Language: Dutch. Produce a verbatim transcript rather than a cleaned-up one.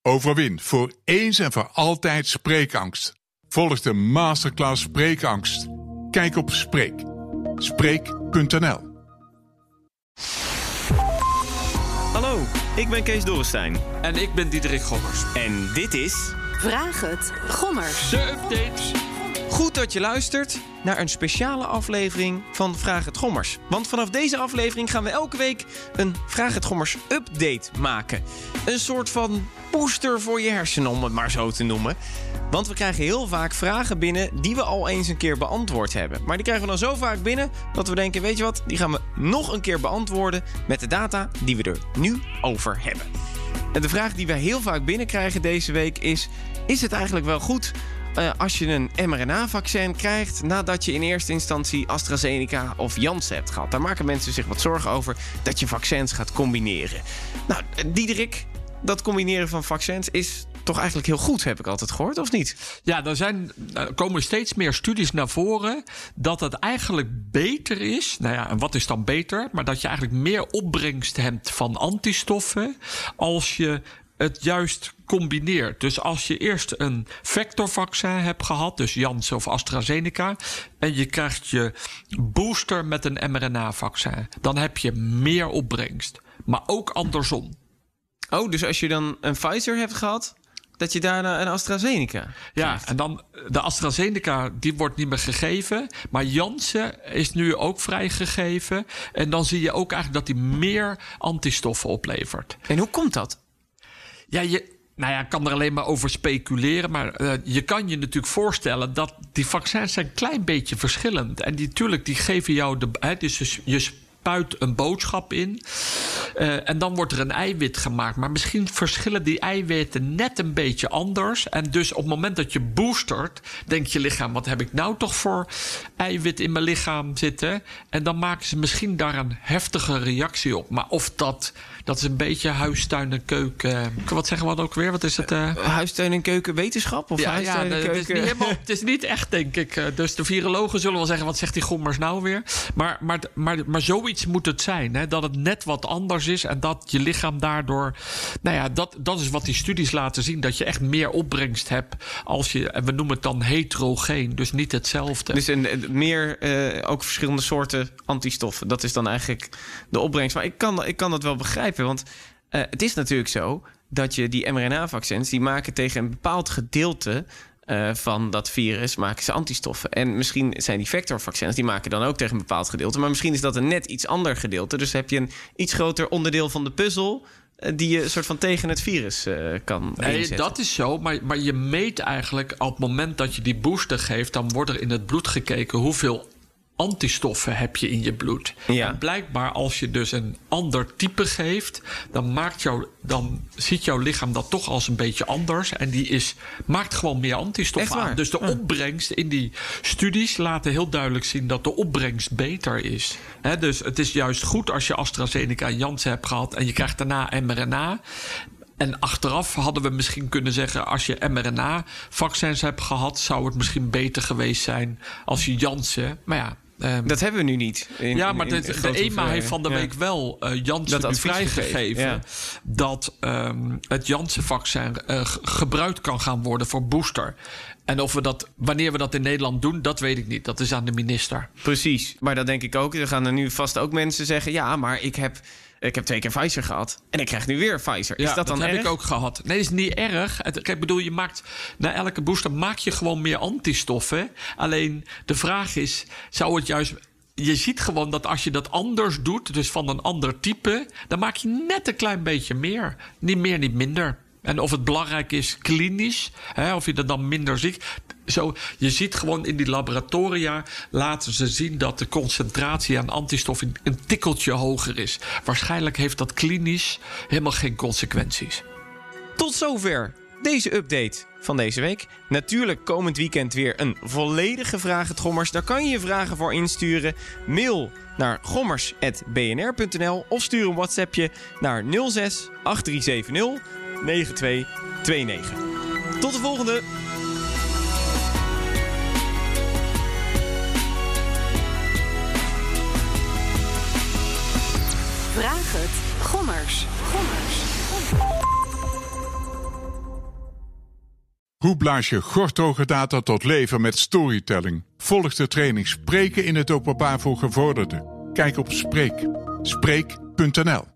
Overwin voor eens en voor altijd spreekangst. Volg de masterclass Spreekangst. Kijk op Spreek. Spreek punt n l. Hallo, ik ben Kees Dorrestein. En ik ben Diederik Gommers. En dit is... Vraag het Gommers. De updates. Goed dat je luistert naar een speciale aflevering van Vraag het Gommers. Want vanaf deze aflevering gaan we elke week een Vraag het Gommers update maken. Een soort van booster voor je hersenen, om het maar zo te noemen. Want we krijgen heel vaak vragen binnen die we al eens een keer beantwoord hebben. Maar die krijgen we dan zo vaak binnen dat we denken, weet je wat, die gaan we nog een keer beantwoorden met de data die we er nu over hebben. En de vraag die we heel vaak binnenkrijgen deze week is, is het eigenlijk wel goed Uh, als je een mRNA-vaccin krijgt nadat je in eerste instantie AstraZeneca of Janssen hebt gehad? Daar maken mensen zich wat zorgen over dat je vaccins gaat combineren. Nou, Diederik, dat combineren van vaccins is toch eigenlijk heel goed, heb ik altijd gehoord, of niet? Ja, er, zijn, er komen steeds meer studies naar voren dat het eigenlijk beter is. Nou ja, en wat is dan beter? Maar dat je eigenlijk meer opbrengst hebt van antistoffen als je het juist combineert. Dus als je eerst een vectorvaccin hebt gehad, dus Janssen of AstraZeneca, en je krijgt je booster met een mRNA-vaccin, dan heb je meer opbrengst. Maar ook andersom. Oh, dus als je dan een Pfizer hebt gehad, dat je daarna een AstraZeneca krijgt. Ja, en dan de AstraZeneca, die wordt niet meer gegeven. Maar Janssen is nu ook vrijgegeven. En dan zie je ook eigenlijk dat die meer antistoffen oplevert. En hoe komt dat? Ja, je, nou ja, ik kan er alleen maar over speculeren. Maar uh, je kan je natuurlijk voorstellen dat die vaccins zijn een klein beetje verschillend. En die, tuurlijk, die geven jou de... Hè, dus je spuit een boodschap in. Uh, en dan wordt er een eiwit gemaakt. Maar misschien verschillen die eiwitten net een beetje anders. En dus op het moment dat je boostert, denkt je lichaam, wat heb ik nou toch voor eiwit in mijn lichaam zitten? En dan maken ze misschien daar een heftige reactie op. Maar of dat... Dat is een beetje huistuin en keuken. Wat zeggen we dan ook weer? Wat is het? Uh... Huistuin en keuken wetenschap? Of ja, huistuin ja, en keuken? Het is, niet helemaal, het is niet echt, denk ik. Dus de virologen zullen wel zeggen, wat zegt die Gommers nou weer? Maar, maar, maar, maar zoiets moet het zijn. Hè? Dat het net wat anders is. En dat je lichaam daardoor... Nou ja, dat, dat is wat die studies laten zien. Dat je echt meer opbrengst hebt als je... En we noemen het dan heterogeen. Dus niet hetzelfde. Dus een, meer, uh, ook verschillende soorten antistoffen. Dat is dan eigenlijk de opbrengst. Maar ik kan, ik kan dat wel begrijpen. Want uh, het is natuurlijk zo dat je die mRNA-vaccins... die maken tegen een bepaald gedeelte uh, van dat virus maken ze antistoffen. En misschien zijn die vectorvaccins, die maken dan ook tegen een bepaald gedeelte. Maar misschien is dat een net iets ander gedeelte. Dus heb je een iets groter onderdeel van de puzzel... die je soort van tegen het virus uh, kan nee, inzetten. Dat is zo, maar, maar je meet eigenlijk... op het moment dat je die booster geeft... dan wordt er in het bloed gekeken hoeveel antistoffen heb je in je bloed. Ja. En blijkbaar als je dus een ander type geeft... dan, maakt jou, dan ziet jouw lichaam dat toch als een beetje anders... en die is, maakt gewoon meer antistoffen aan. Dus de ja. opbrengst in die studies laten heel duidelijk zien... dat de opbrengst beter is. He, dus het is juist goed als je AstraZeneca en Janssen hebt gehad... en je krijgt daarna mRNA... En achteraf hadden we misschien kunnen zeggen... als je mRNA-vaccins hebt gehad... zou het misschien beter geweest zijn als je Janssen... Maar ja, Um, dat hebben we nu niet. In, ja, maar in, in de, de E M A heeft van de ja. week wel uh, Janssen nu vrijgegeven... Ja. dat um, het Janssen-vaccin uh, gebruikt kan gaan worden voor booster. En of we dat, wanneer we dat in Nederland doen, dat weet ik niet. Dat is aan de minister. Precies, maar dat denk ik ook. Er gaan er nu vast ook mensen zeggen... ja, maar ik heb... Ik heb twee keer Pfizer gehad en ik krijg nu weer Pfizer. Ja, is dat dan dat erg? heb ik ook gehad. Nee, dat is niet erg. Ik bedoel, je maakt na elke booster maak je gewoon meer antistoffen. Alleen de vraag is, zou het juist... Je ziet gewoon dat als je dat anders doet, dus van een ander type... dan maak je net een klein beetje meer. Niet meer, niet minder. En of het belangrijk is klinisch, hè, of je dat dan minder ziet... Zo, je ziet gewoon in die laboratoria laten ze zien dat de concentratie aan antistoffen een tikkeltje hoger is. Waarschijnlijk heeft dat klinisch helemaal geen consequenties. Tot zover deze update van deze week. Natuurlijk komend weekend weer een volledige Vraag het Gommers. Daar kan je je vragen voor insturen. Mail naar gommers apenstaartje b n r punt n l of stuur een WhatsAppje naar nul zes acht drie zeven nul negen twee twee negen. Tot de volgende! Vraag het Gommers. Gommers. Gommers. Hoe blaas je gortdroge data tot leven met storytelling? Volg de training Spreken in het openbaar voor gevorderden. Kijk op Spreek. Spreek punt n l